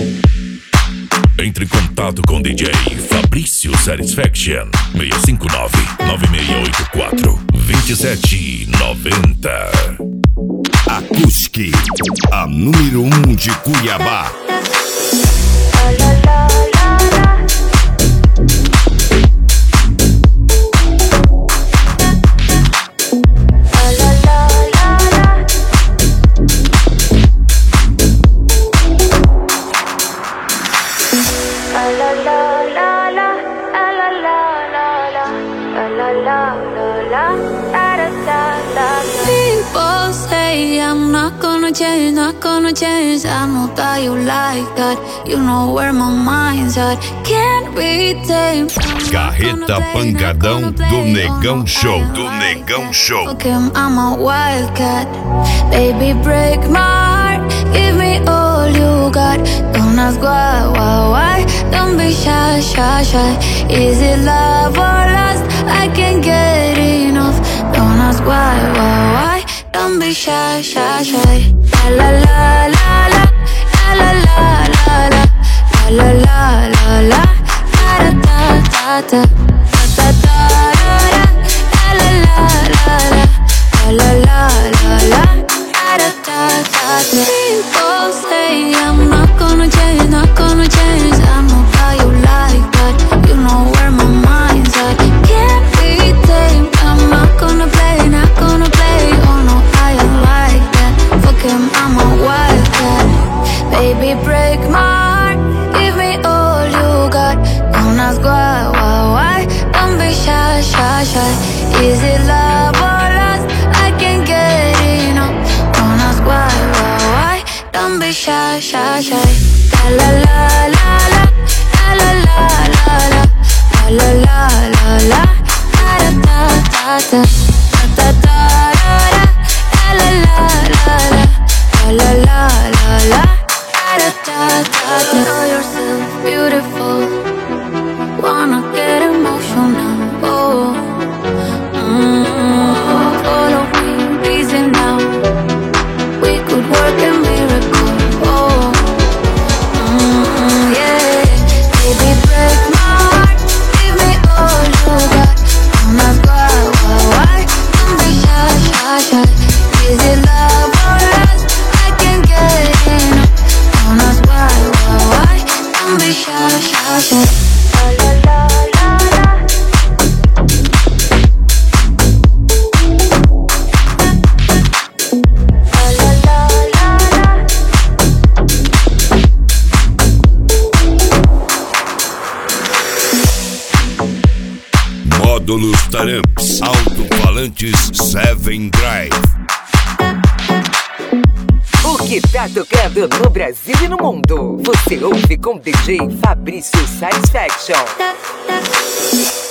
Entre em contato com DJ Fabrício Satisfaction 659-9684-2790. Acústica, a número 1 de Cuiabá. People say I'm not gonna change, not gonna change. I know that you like that. You know where my mind's at. Can't be tamed. Carreta Pancadão do Negão Show. Do Negão Show. Fuck him, I'm a wildcat. Baby, break my heart. Give me all you got. Don't ask why. Don't be shy, shy, shy. Is it love or lust? I can't get enough. Don't ask why. Don't be shy, shy, shy. La la la la la la la la la la la la la da da da da da da la la la la la la la la da da da. People say I'm not gonna change, not gonna change. I know how you like that. You know where my mind's at. Can't be tamed. I'm not gonna play, not gonna play. Oh no, I am like that. Fuck him, I'm a wildcat. Baby, break my heart. Give me all you got. Don't ask why. Don't be shy, shy, shy. Is it love or lust? I can't get enough. Don't ask why. Don't be shy, shy, shy. La la la la la la la la la la la la la da da da da da da la la la la la la la la da da da. Know yourself beautiful. Wanna get emotional. Oh, follow me, easy now. We could work a miracle. Oh, yeah. Baby, break my heart. Give me all you got. Don't ask why. Don't be shy, shy, shy. Is it love or lust? I can't get enough. Don't ask why. Don't be shy, shy, shy. La la la la. Módulos Taramps, alto-falantes 7 Drive. O que tá tocando no Brasil e no mundo? Você ouve com DJ Fabrício Satisfaction.